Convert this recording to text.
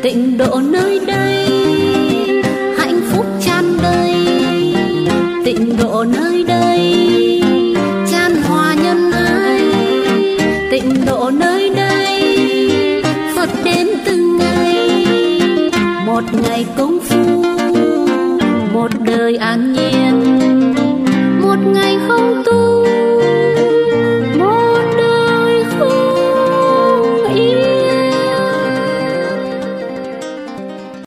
tịnh độ nơi đây hạnh phúc tràn đầy, tịnh độ nơi đây chan hòa nhân ái, tịnh độ nơi đây Phật đến từng ngày, một ngày cũng